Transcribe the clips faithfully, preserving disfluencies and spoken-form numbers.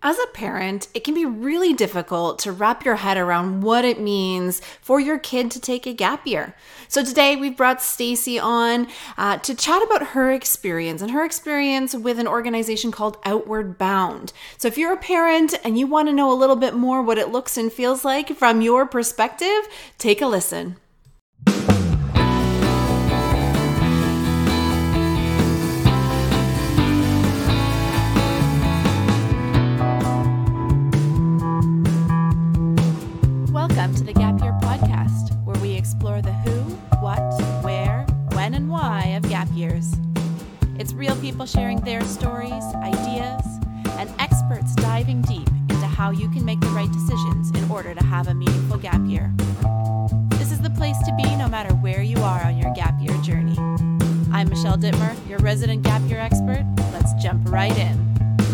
As a parent, it can be really difficult to wrap your head around what it means for your kid to take a gap year. So today we've brought Stacy on uh, to chat about her experience and her experience with an organization called Outward Bound. So if you're a parent and you want to know a little bit more what it looks and feels like from your perspective, take a listen. Welcome to the Gap Year Podcast, where we explore the who, what, where, when, and why of gap years. It's real people sharing their stories, ideas, and experts diving deep into how you can make the right decisions in order to have a meaningful gap year. This is the place to be no matter where you are on your gap year journey. I'm Michelle Dittmer, your resident gap year expert. Let's jump right in.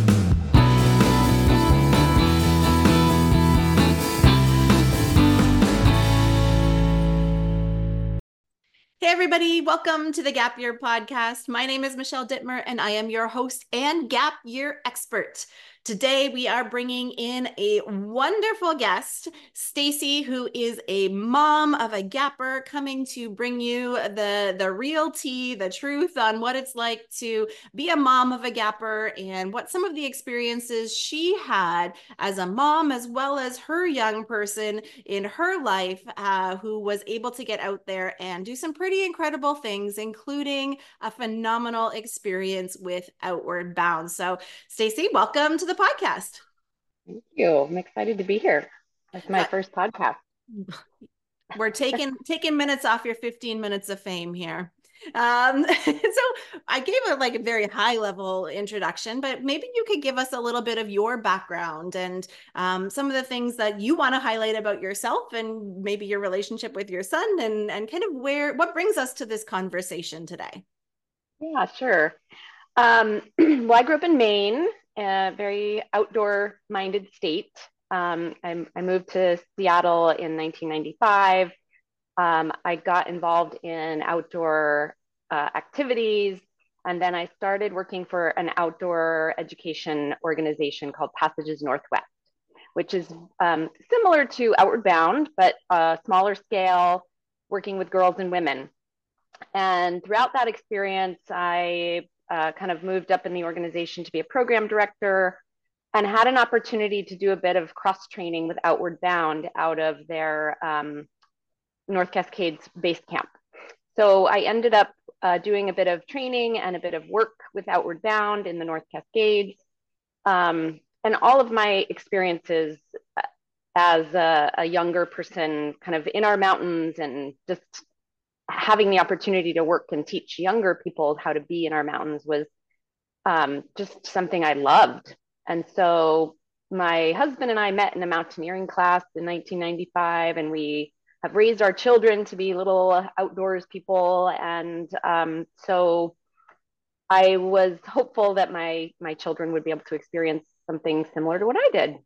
Hey everybody, welcome to the Gap Year Podcast. My name is Michelle Dittmer and I am your host and Gap Year expert. Today we are bringing in a wonderful guest, Stacy, who is a mom of a gapper, coming to bring you the, the real tea, the truth on what it's like to be a mom of a gapper and what some of the experiences she had as a mom, as well as her young person in her life uh, who was able to get out there and do some pretty incredible things, including a phenomenal experience with Outward Bound. So Stacy, welcome to the podcast. Thank you. I'm excited to be here. It's my uh, first podcast. We're taking taking minutes off your fifteen minutes of fame here. Um, so I gave a like a very high level introduction, but maybe you could give us a little bit of your background and um, some of the things that you want to highlight about yourself and maybe your relationship with your son and, and kind of where, what brings us to this conversation today. Yeah, sure. Um, well, I grew up in Maine, a very outdoor minded state. Um, I, I moved to Seattle in nineteen ninety-five. Um, I got involved in outdoor uh, activities, and then I started working for an outdoor education organization called Passages Northwest, which is um, similar to Outward Bound, but a smaller scale, working with girls and women. And throughout that experience, I uh, kind of moved up in the organization to be a program director and had an opportunity to do a bit of cross training with Outward Bound out of their um, North Cascades base camp. So I ended up uh, doing a bit of training and a bit of work with Outward Bound in the North Cascades. Um, and all of my experiences as a, a younger person kind of in our mountains and just having the opportunity to work and teach younger people how to be in our mountains was um, just something I loved. And so my husband and I met in a mountaineering class in nineteen ninety-five, and we have raised our children to be little outdoors people. And um, so I was hopeful that my my children would be able to experience something similar to what I did.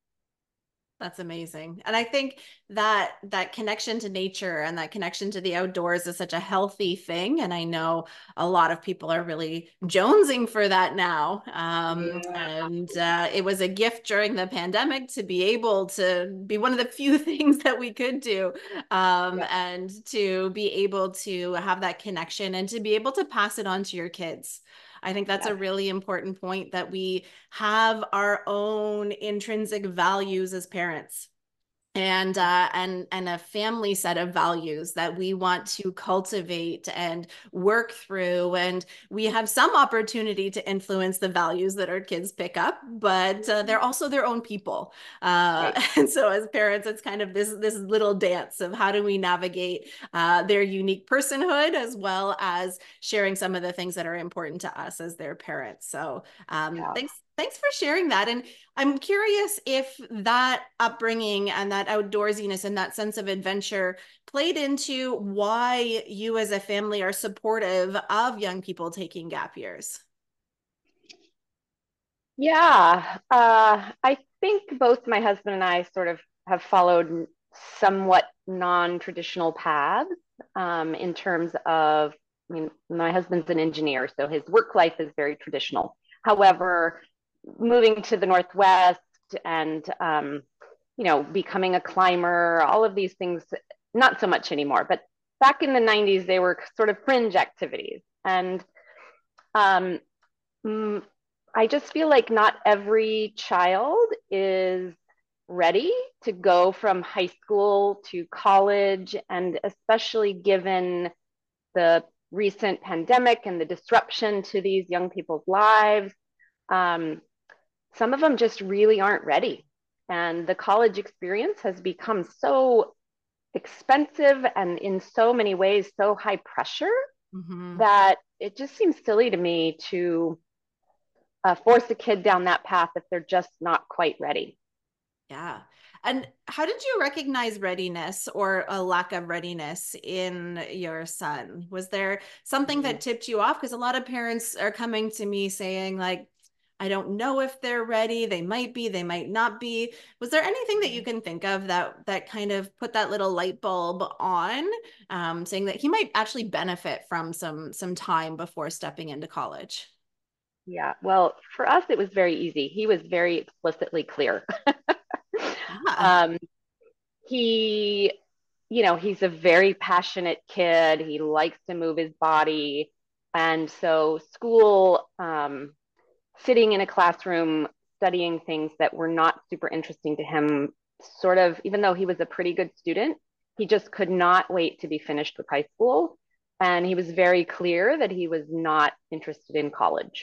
That's amazing. And I think that that connection to nature and that connection to the outdoors is such a healthy thing. And I know a lot of people are really jonesing for that now. Um, yeah. And uh, it was a gift during the pandemic to be able to be one of the few things that we could do um, yeah. and to be able to have that connection and to be able to pass it on to your kids. I think that's yeah. a really important point, that we have our own intrinsic values as parents. And uh, and and a family set of values that we want to cultivate and work through, and we have some opportunity to influence the values that our kids pick up, but uh, they're also their own people. Uh, right. And so, as parents, it's kind of this this little dance of how do we navigate uh, their unique personhood, as well as sharing some of the things that are important to us as their parents. So, um, yeah. thanks. Thanks for sharing that. And I'm curious if that upbringing and that outdoorsiness and that sense of adventure played into why you as a family are supportive of young people taking gap years. Yeah, uh, I think both my husband and I sort of have followed somewhat non-traditional paths um, in terms of, I mean, my husband's an engineer, so his work life is very traditional. However, moving to the Northwest and, um, you know, becoming a climber, all of these things, not so much anymore. But back in the nineties, they were sort of fringe activities. And um, mm, I just feel like not every child is ready to go from high school to college, and especially given the recent pandemic and the disruption to these young people's lives. Um, some of them just really aren't ready. And the college experience has become so expensive and in so many ways so high pressure Mm-hmm. that it just seems silly to me to uh, force a kid down that path if they're just not quite ready. Yeah. And how did you recognize readiness or a lack of readiness in your son? Was there something Mm-hmm. that tipped you off? Because a lot of parents are coming to me saying, like, I don't know if they're ready. They might be, they might not be. Was there anything that you can think of that that kind of put that little light bulb on, um, saying that he might actually benefit from some some time before stepping into college? Yeah, well, for us, it was very easy. He was very explicitly clear. Yeah. um, he, you know, he's a very passionate kid. He likes to move his body. And so, school, um, sitting in a classroom, studying things that were not super interesting to him, sort of, even though he was a pretty good student, he just could not wait to be finished with high school. And he was very clear that he was not interested in college.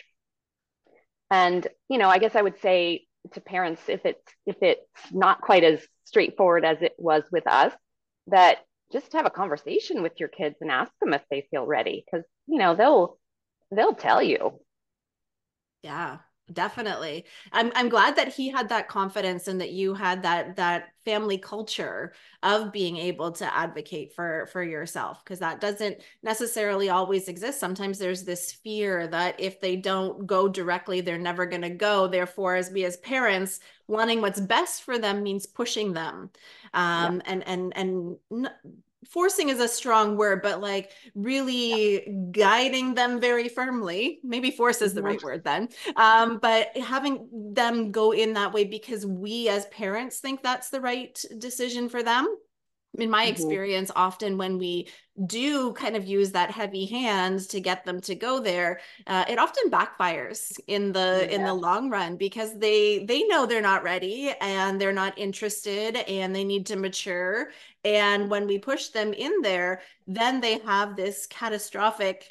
And, you know, I guess I would say to parents, if it's if it's not quite as straightforward as it was with us, that just have a conversation with your kids and ask them if they feel ready, because you know they'll they'll tell you. Yeah, definitely. I'm I'm glad that he had that confidence and that you had that that family culture of being able to advocate for for yourself, because that doesn't necessarily always exist. Sometimes there's this fear that if they don't go directly, they're never going to go. Therefore, as we as parents, wanting what's best for them means pushing them. Yeah. Um, and and and forcing is a strong word, but like Yeah. really guiding them very firmly. Maybe force is the Mm-hmm. right word then. Um, but having them go in that way because we as parents think that's the right decision for them. In my Mm-hmm. experience, often when we do kind of use that heavy hand to get them to go there, uh, it often backfires in the in the Yeah. long run because they they know they're not ready and they're not interested and they need to mature. And when we push them in there, then they have this catastrophic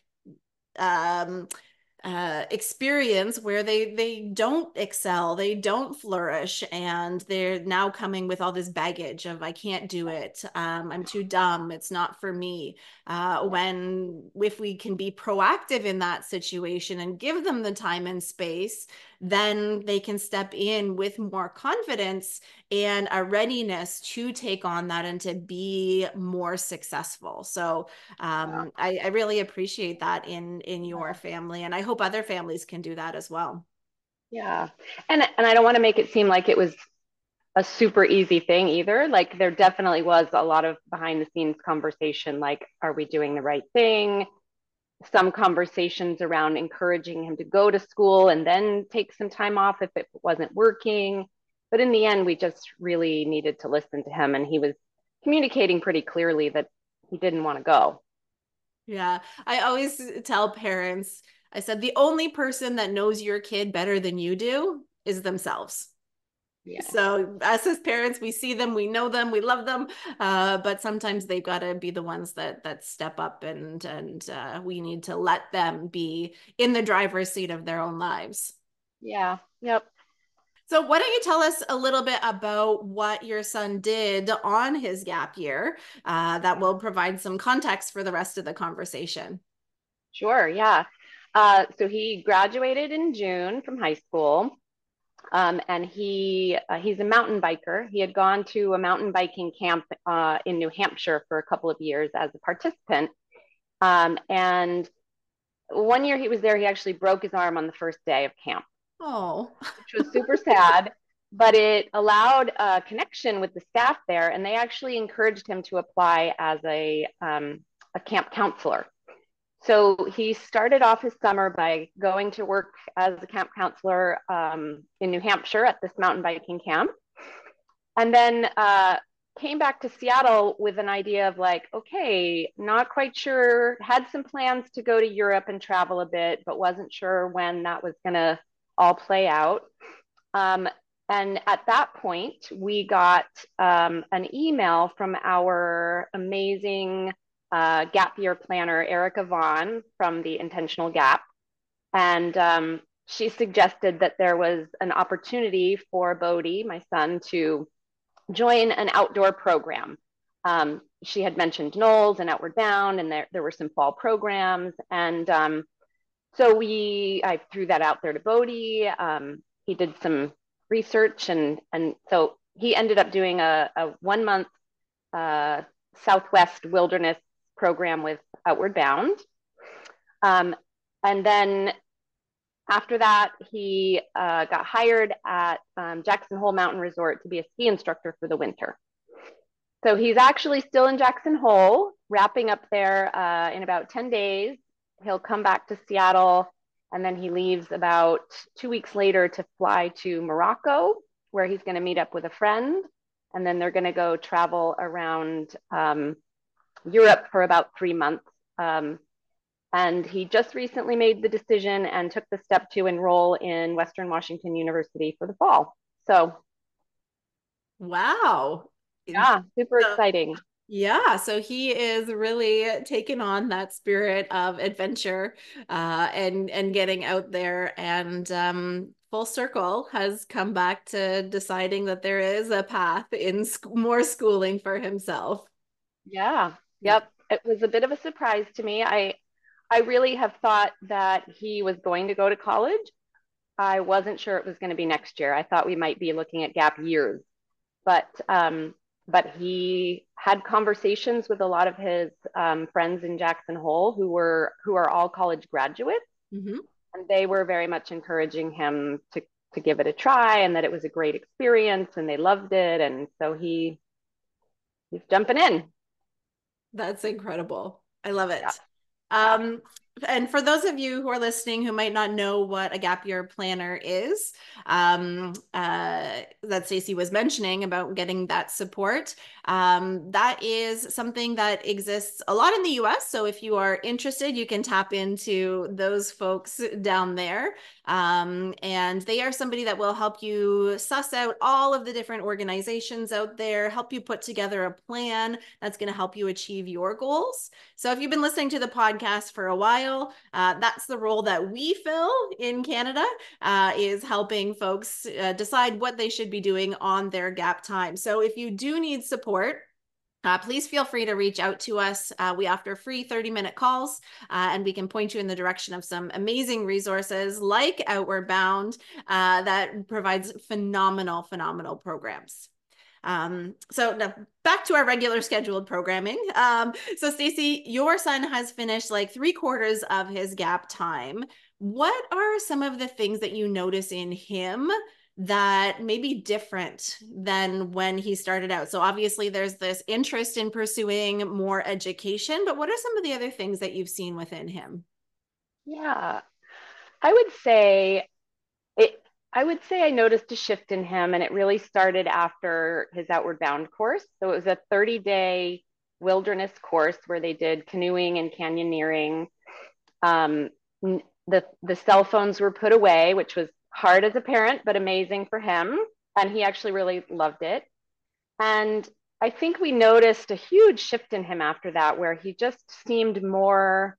um uh, experience where they they don't excel, they don't flourish, and they're now coming with all this baggage of I can't do it, um, I'm too dumb, it's not for me. Uh, Yeah. when if we can be proactive in that situation and give them the time and space, then they can step in with more confidence and a readiness to take on that and to be more successful. So Yeah. um, I, I really appreciate that in in your Yeah. family, and I hope other families can do that as well. Yeah. And and I don't want to make it seem like it was a super easy thing either. Like there definitely was a lot of behind the scenes conversation, like, are we doing the right thing? Some conversations around encouraging him to go to school and then take some time off if it wasn't working. But in the end, we just really needed to listen to him. And he was communicating pretty clearly that he didn't want to go. Yeah, I always tell parents, I said the only person that knows your kid better than you do is themselves. Yeah. So us as parents, we see them, we know them, we love them, uh, but sometimes they've got to be the ones that that step up, and and uh, we need to let them be in the driver's seat of their own lives. Yeah. Yep. So, why don't you tell us a little bit about what your son did on his gap year? Uh, that will provide some context for the rest of the conversation. Sure. Yeah. Uh, so he graduated in June from high school. Um, and he uh, he's a mountain biker. He had gone to a mountain biking camp uh, in New Hampshire for a couple of years as a participant. Um, and one year he was there, he actually broke his arm on the first day of camp, Oh, which was super sad. But it allowed a connection with the staff there, and they actually encouraged him to apply as a um, a camp counselor. So he started off his summer by going to work as a camp counselor um, in New Hampshire at this mountain biking camp. And then uh, came back to Seattle with an idea of like, okay, not quite sure, had some plans to go to Europe and travel a bit, but wasn't sure when that was going to all play out. Um, and at that point, we got um, an email from our amazing uh, gap year planner, Erica Vaughn from the Intentional Gap. And um, she suggested that there was an opportunity for Bodhi, my son, to join an outdoor program. Um, she had mentioned Knowles and Outward Bound, and there, there were some fall programs. And um, so we, I threw that out there to Bodhi. Um, he did some research, and and so he ended up doing a, a one month uh, Southwest Wilderness program with Outward Bound. Um, and then after that, he uh, got hired at um, Jackson Hole Mountain Resort to be a ski instructor for the winter. So he's actually still in Jackson Hole, wrapping up there uh, in about ten days. He'll come back to Seattle, and then he leaves about two weeks later to fly to Morocco, where he's going to meet up with a friend. And then they're going to go travel around um, Europe for about three months. Um, and he just recently made the decision and took the step to enroll in Western Washington University for the fall. So, Wow. yeah, super So, exciting. yeah, so he is really taking on that spirit of adventure uh, and and getting out there, and um, full circle has come back to deciding that there is a path in sc more schooling for himself. Yeah. Yeah. Yep. It was a bit of a surprise to me. I I really have thought that he was going to go to college. I wasn't sure it was going to be next year. I thought we might be looking at gap years, but um, but he had conversations with a lot of his um, friends in Jackson Hole who were who are all college graduates, Hmm. and they were very much encouraging him to to give it a try, and that it was a great experience, and they loved it, and so he he's jumping in. That's incredible. I love Yeah, it. yeah. Um, and for those of you who are listening who might not know what a gap year planner is, um, uh, that Stacey was mentioning about getting that support, um, that is something that exists a lot in the U S. So if you are interested, you can tap into those folks down there. Um, and they are somebody that will help you suss out all of the different organizations out there, help you put together a plan that's going to help you achieve your goals. So if you've been listening to the podcast for a while, uh, that's the role that we fill in Canada, uh, is helping folks uh, decide what they should be doing on their gap time. So if you do need support, Uh, please feel free to reach out to us. Uh, we offer free thirty minute calls, uh, and we can point you in the direction of some amazing resources like Outward Bound uh, that provides phenomenal, phenomenal programs. Um, so now back to our regular scheduled programming. Um, so Stacey, your son has finished like three quarters of his gap time. What are some of the things that you notice in him that may be different than when he started out? So obviously there's this interest in pursuing more education, but what are some of the other things that you've seen within him? Yeah. I would say it, I would say I noticed a shift in him, and it really started after his Outward Bound course. So it was a thirty day wilderness course where they did canoeing and canyoneering. Um, the, the cell phones were put away, which was hard as a parent, but amazing for him. And he actually really loved it. And I think we noticed a huge shift in him after that, where he just seemed more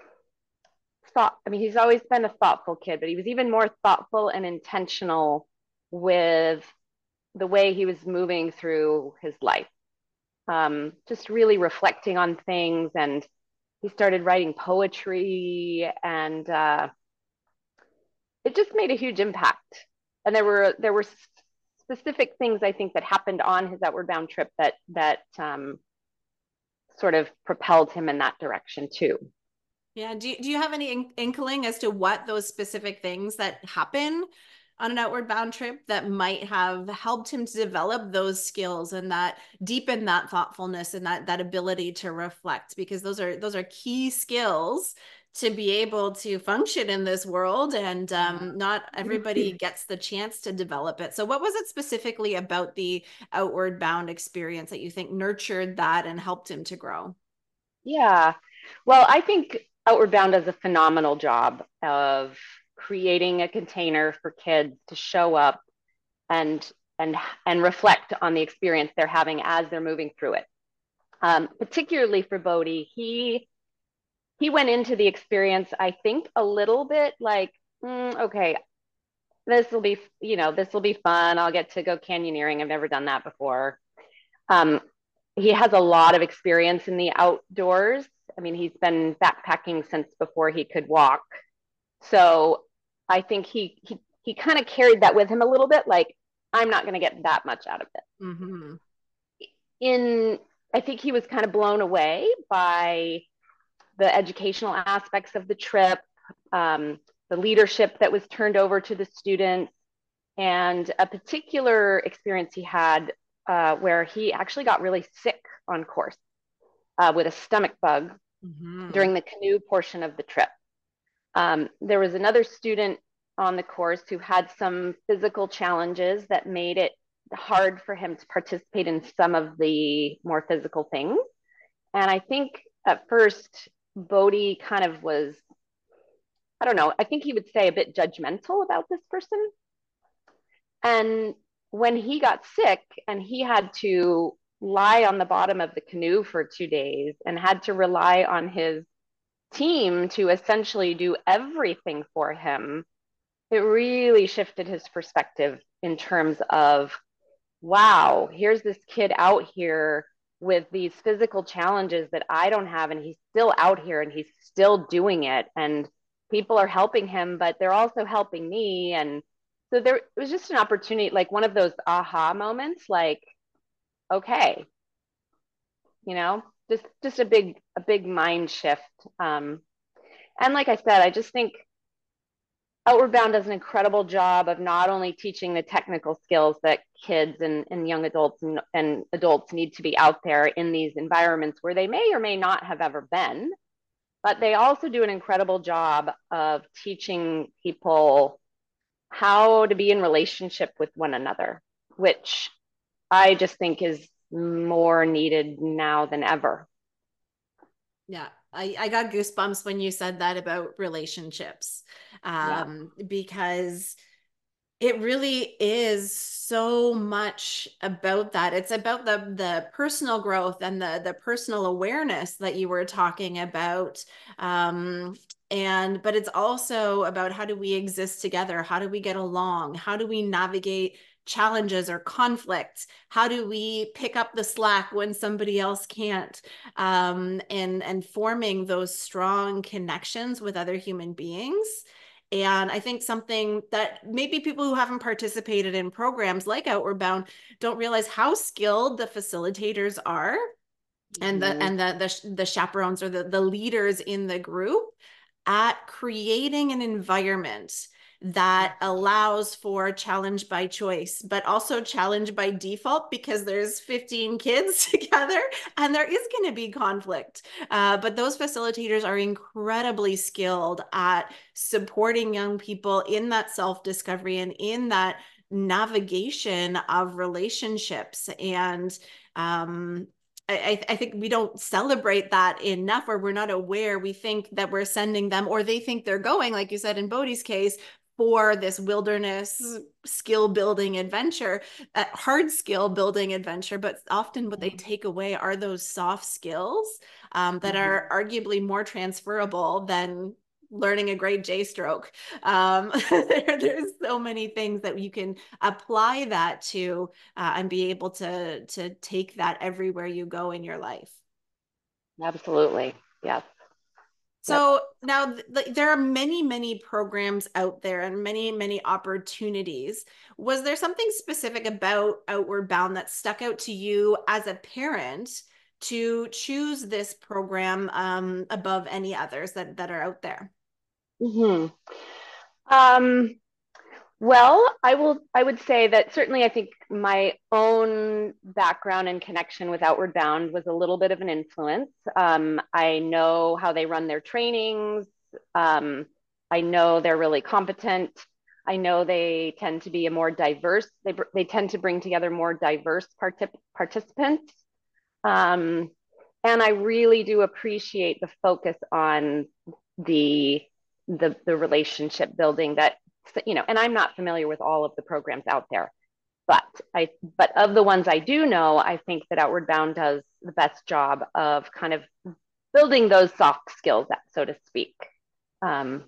thought. I mean, he's always been a thoughtful kid, but he was even more thoughtful and intentional with the way he was moving through his life. Um, just really reflecting on things, and he started writing poetry, and uh, it just made a huge impact. And there were there were specific things I think that happened on his Outward Bound trip that that um, sort of propelled him in that direction too. Yeah. Do you, do you have any inkling as to what those specific things that happen? on an Outward Bound trip that might have helped him to develop those skills and that deepen that thoughtfulness and that that ability to reflect? Because those are those are key skills to be able to function in this world, and um, not everybody gets the chance to develop it. So what was it specifically about the Outward Bound experience that you think nurtured that and helped him to grow? Yeah. Well, I think Outward Bound does a phenomenal job of creating a container for kids to show up and and and reflect on the experience they're having as they're moving through it. Um, particularly for Bodhi, he he went into the experience, I think, a little bit like, mm, okay, this will be, you know, this will be fun. I'll get to go canyoneering. I've never done that before. Um, he has a lot of experience in the outdoors. I mean, he's been backpacking since before he could walk. So I think he he he kind of carried that with him a little bit. Like, I'm not going to get that much out of it. Mm-hmm. In I think he was kind of blown away by the educational aspects of the trip, um, the leadership that was turned over to the students, and a particular experience he had uh, where he actually got really sick on course uh, with a stomach bug Mm-hmm. during the canoe portion of the trip. Um, there was another student on the course who had some physical challenges that made it hard for him to participate in some of the more physical things. And I think at first, Bodhi kind of was, I don't know, I think he would say a bit judgmental about this person. And when he got sick and he had to lie on the bottom of the canoe for two days and had to rely on his team to essentially do everything for him, it really shifted his perspective in terms of, wow, here's this kid out here with these physical challenges that I don't have, and he's still out here and he's still doing it. And people are helping him, but they're also helping me. And so there it was just an opportunity, like one of those aha moments, like, okay, you know, just just a big, a big mind shift. Um, and like I said, I just think Outward Bound does an incredible job of not only teaching the technical skills that kids and, and young adults and, and adults need to be out there in these environments where they may or may not have ever been, but they also do an incredible job of teaching people how to be in relationship with one another, which I just think is more needed now than ever. Yeah, I, I got goosebumps when you said that about relationships, Yeah. um, because it really is so much about that. It's about the the personal growth and the the personal awareness that you were talking about. Um, and but it's also about how do we exist together? How do we get along? How do we navigate challenges or conflicts? How do we pick up the slack when somebody else can't? Um, and and forming those strong connections with other human beings. And I think something that maybe people who haven't participated in programs like Outward Bound don't realize how skilled the facilitators are, and the Mm-hmm. and the the, the chaperones or the, the leaders in the group at creating an environment that allows for challenge by choice, but also challenge by default, because there's fifteen kids together and there is going to be conflict. Uh, but those facilitators are incredibly skilled at supporting young people in that self discovery and in that navigation of relationships. And um, I, I think we don't celebrate that enough, or we're not aware. We think that we're sending them, or they think they're going, like you said in Bodhi's case, for this wilderness skill building adventure, uh, hard skill building adventure. But often what they take away are those soft skills um, that Mm-hmm. are arguably more transferable than learning a great J stroke. Um, there, there's so many things that you can apply that to uh, and be able to to take that everywhere you go in your life. Absolutely. Yes. Yep. So now th- there are many, many programs out there and many, many opportunities. Was there something specific about Outward Bound that stuck out to you as a parent to choose this program um, above any others that, that are out there? Mm-hmm. Um, Well, I will, I would say that certainly I think my own background and connection with Outward Bound was a little bit of an influence. Um, I know how they run their trainings. Um, I know they're really competent. I know they tend to be a more diverse, they, they tend to bring together more diverse partic- participants. Um, and I really do appreciate the focus on the the the relationship building that, you know, and I'm not familiar with all of the programs out there, but I but of the ones I do know, I think that Outward Bound does the best job of kind of building those soft skills, so to speak. Um,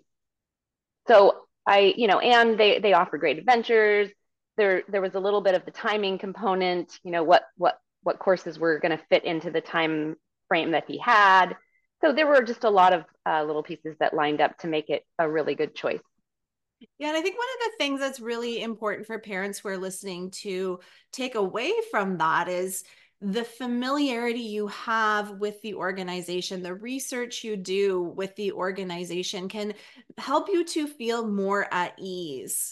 so I, you know, and they they offer great adventures. There there was a little bit of the timing component, you know, what what what courses were going to fit into the time frame that he had. So there were just a lot of uh, little pieces that lined up to make it a really good choice. Yeah, and I think one of the things that's really important for parents who are listening to take away from that is the familiarity you have with the organization, the research you do with the organization can help you to feel more at ease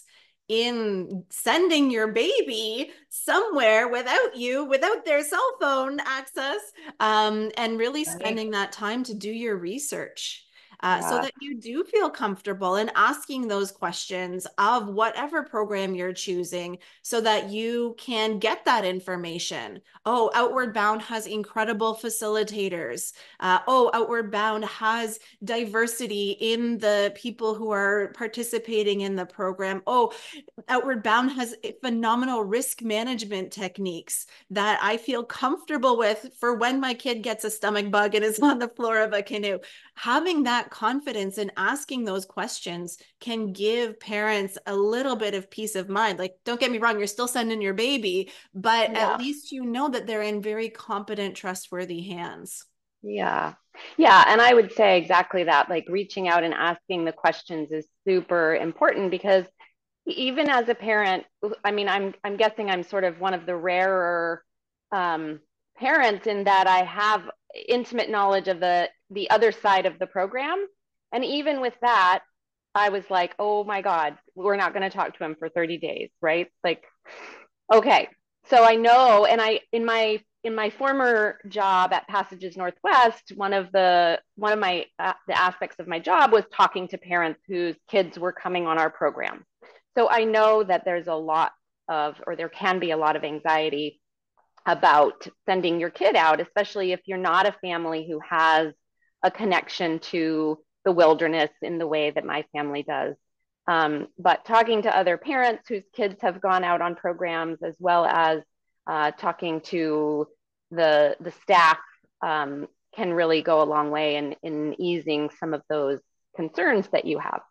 in sending your baby somewhere without you, without their cell phone access, um, and really Right. spending that time to do your research. Uh, so Yeah. that you do feel comfortable in asking those questions of whatever program you're choosing so that you can get that information. Oh, Outward Bound has incredible facilitators. Uh, oh, Outward Bound has diversity in the people who are participating in the program. Oh, Outward Bound has phenomenal risk management techniques that I feel comfortable with for when my kid gets a stomach bug and is on the floor of a canoe. Having that confidence in asking those questions can give parents a little bit of peace of mind. Like, don't get me wrong, you're still sending your baby, but at Yeah. least you know that they're in very competent, trustworthy hands. Yeah. Yeah. And I would say exactly that. Like reaching out and asking the questions is super important because even as a parent, I mean, I'm I'm guessing I'm sort of one of the rarer um, parents in that I have intimate knowledge of the the other side of the program, and even with that, I was like, oh my God, we're not going to talk to him for thirty days, right? Like, okay, so I know, and I in my in my former job at Passages Northwest, one of the one of my uh, the aspects of my job was talking to parents whose kids were coming on our program. So I know that there's a lot of, or there can be a lot of anxiety about sending your kid out, especially if you're not a family who has a connection to the wilderness in the way that my family does. Um, but talking to other parents whose kids have gone out on programs, as well as uh, talking to the the staff, um, can really go a long way in in easing some of those concerns that you have.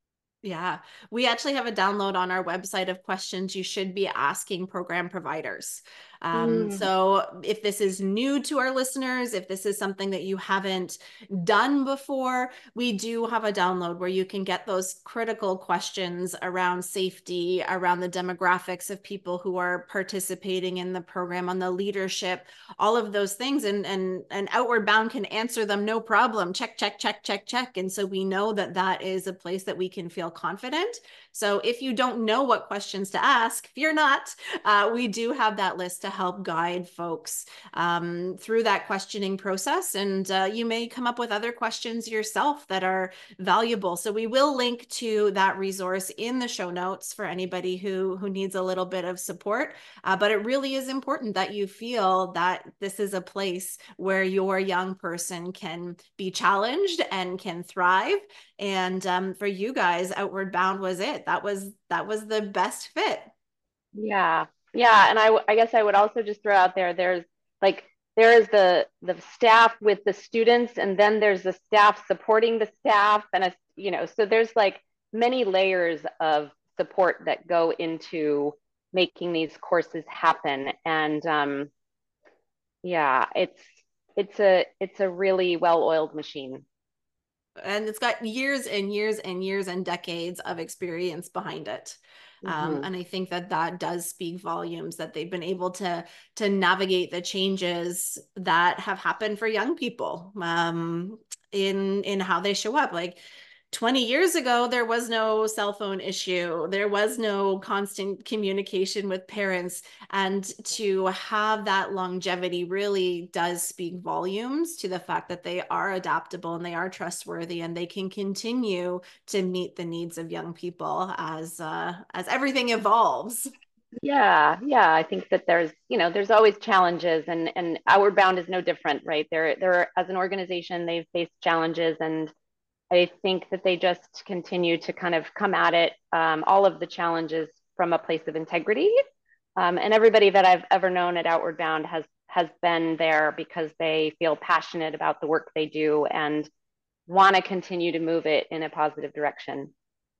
Yeah, we actually have a download on our website of questions you should be asking program providers. Um, Mm, so if this is new to our listeners, if this is something that you haven't done before, we do have a download where you can get those critical questions around safety, around the demographics of people who are participating in the program, on the leadership, all of those things. And, and, and Outward Bound can answer them no problem. Check, check, check, check, check. And so we know that that is a place that we can feel confident. So if you don't know what questions to ask, fear not. Uh, we do have that list to help guide folks um, through that questioning process. And uh, you may come up with other questions yourself that are valuable. So we will link to that resource in the show notes for anybody who, who needs a little bit of support. Uh, but it really is important that you feel that this is a place where your young person can be challenged and can thrive. And um, for you guys, Outward Bound was it. That was that was the best fit. yeah, yeah, and I w- I guess I would also just throw out there, there's like there is the the staff with the students, and then there's the staff supporting the staff, and a you know, so there's like many layers of support that go into making these courses happen, and um, yeah, it's it's a it's a really well-oiled machine. And it's got years and years and years and decades of experience behind it. Um, Hmm. and I think that that does speak volumes that they've been able to to navigate the changes that have happened for young people um, in in how they show up. Like twenty years ago, there was no cell phone issue. There was no constant communication with parents. And to have that longevity really does speak volumes to the fact that they are adaptable and they are trustworthy and they can continue to meet the needs of young people as uh, as everything evolves. Yeah, yeah. I think that there's, you know, there's always challenges, and and Outward Bound is no different, right? They're they're as an organization, they've faced challenges, and I think that they just continue to kind of come at it, um, all of the challenges from a place of integrity. Um, and everybody that I've ever known at Outward Bound has has been there because they feel passionate about the work they do and want to continue to move it in a positive direction.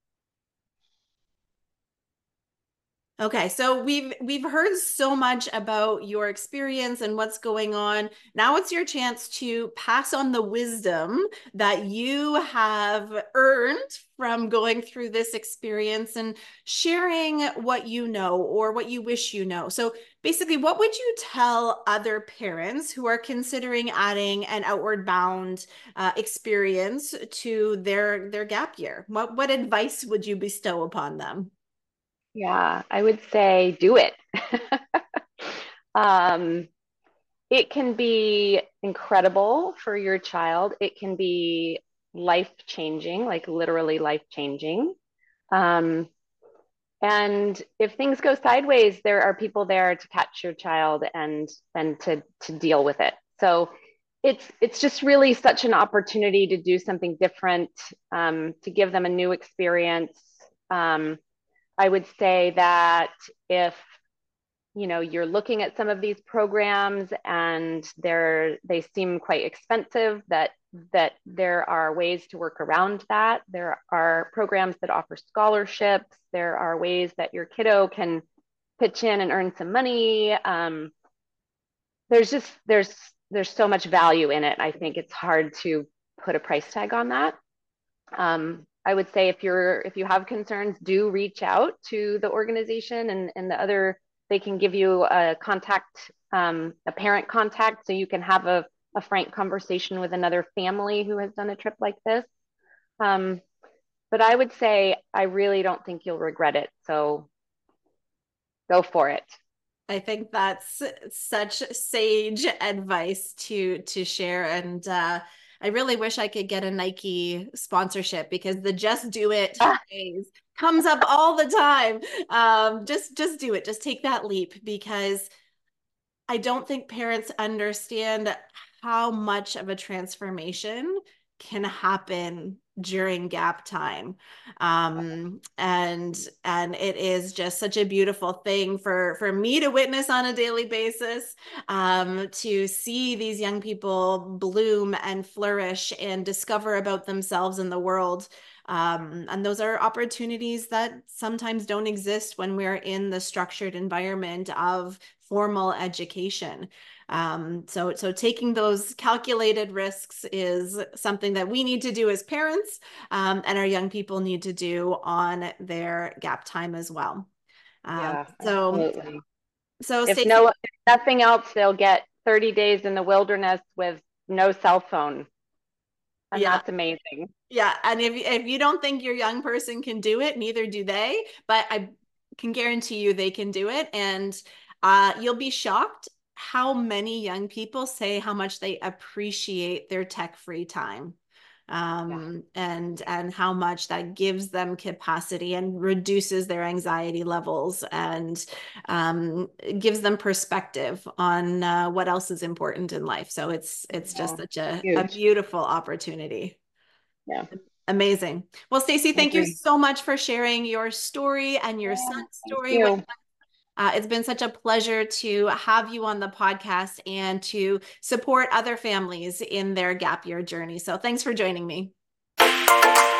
Okay, so we've we've heard so much about your experience and what's going on. Now it's your chance to pass on the wisdom that you have earned from going through this experience and sharing what you know or what you wish you know. So basically, what would you tell other parents who are considering adding an Outward Bound uh, experience to their their gap year? What what advice would you bestow upon them? Yeah, I would say do it. um, it can be incredible for your child. It can be life changing, like literally life changing. Um, and if things go sideways, there are people there to catch your child and and to to deal with it. So it's it's just really such an opportunity to do something different, um, to give them a new experience. Um, I would say that if you know you're looking at some of these programs and they're they seem quite expensive, that that there are ways to work around that. There are programs that offer scholarships. There are ways that your kiddo can pitch in and earn some money. Um, there's just there's there's so much value in it. I think it's hard to put a price tag on that. um, I would say if you're if you have concerns, do reach out to the organization and, and the other. They can give you a contact, um, a parent contact, so you can have a, a frank conversation with another family who has done a trip like this. Um, but I would say I really don't think you'll regret it. So go for it. I think that's such sage advice to to share. And uh, I really wish I could get a Nike sponsorship because the just do it Ah, phrase comes up all the time. Um, just just do it. Just take that leap because I don't think parents understand how much of a transformation can happen during gap time. Um, and and it is just such a beautiful thing for for me to witness on a daily basis, um, to see these young people bloom and flourish and discover about themselves in the world. Um, and those are opportunities that sometimes don't exist when we're in the structured environment of formal education. Um, so, so taking those calculated risks is something that we need to do as parents, um, and our young people need to do on their gap time as well. Um, yeah, so, absolutely. so If Stacey, no, if nothing else, they'll get thirty days in the wilderness with no cell phone, and yeah, that's amazing. yeah. And if if you don't think your young person can do it, neither do they. But I can guarantee you they can do it, and uh, you'll be shocked how many young people say how much they appreciate their tech-free time, Yeah. um, and and how much that gives them capacity and reduces their anxiety levels and um, gives them perspective on uh, what else is important in life. So it's it's just Yeah. such a, a Huge. beautiful opportunity. Yeah. Amazing. Well, Stacey, I thank you agree. so much for sharing your story and your Yeah. son's Thank story with you. us. Uh, it's been such a pleasure to have you on the podcast and to support other families in their gap year journey. So thanks for joining me.